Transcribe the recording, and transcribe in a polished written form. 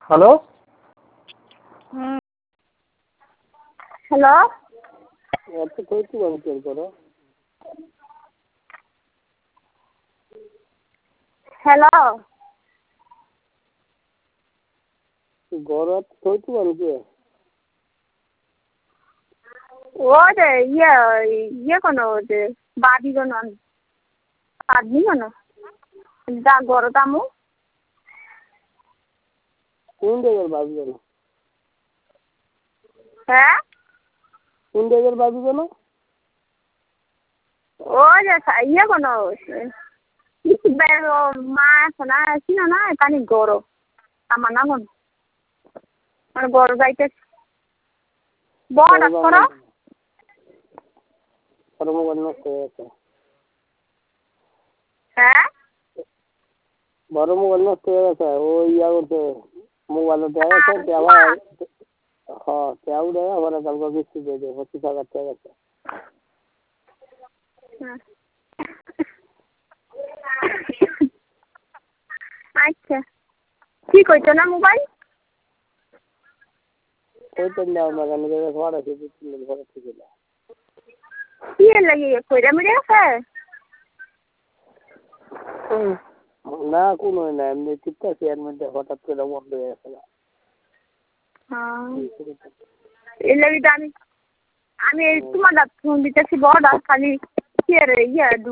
hello hello আচ্ছা কই কি বলছেন করো হ্যালো গরত কইতে বলছে ও যে ইয়ে কোনো যে বাদি কোনো আদমি কোনো যা গরতামু কোন জায়গার বাবু জানো হ্যাঁ কোন জায়গার বাবু জানো ও যে ইয়ে কোনো মা শোনা ছিল না এখানে গরো আমার না কোনো মানে গরো যাইতে বড় করো কর্মকাণ্ড হয়ে গেছে হ্যাঁ বড় মোবাইল নষ্ট হয়ে গেছে ও ইয়া করতে মোবাইলে দেওয়া গেছে দেওয়া হ্যাঁ দেওয়া দেওয়া আবার কালকে কিস্তি দিয়ে দেবে 25,000 টাকা গেছে আচ্ছা কি কইছো না মোবাইল কইতেন না আমার গান গেলে ঘর আছে 2-3 দিন ঘরে থেকে না কি লাগে কইরা মিরে আছে না কোনো না এমনি ঠিক আছে এর মধ্যে হঠাৎ করে বন্ধ হয়ে গেছে এর লাগে আমি তোমার ফোন দিতেছি বড় খালি ইয়ে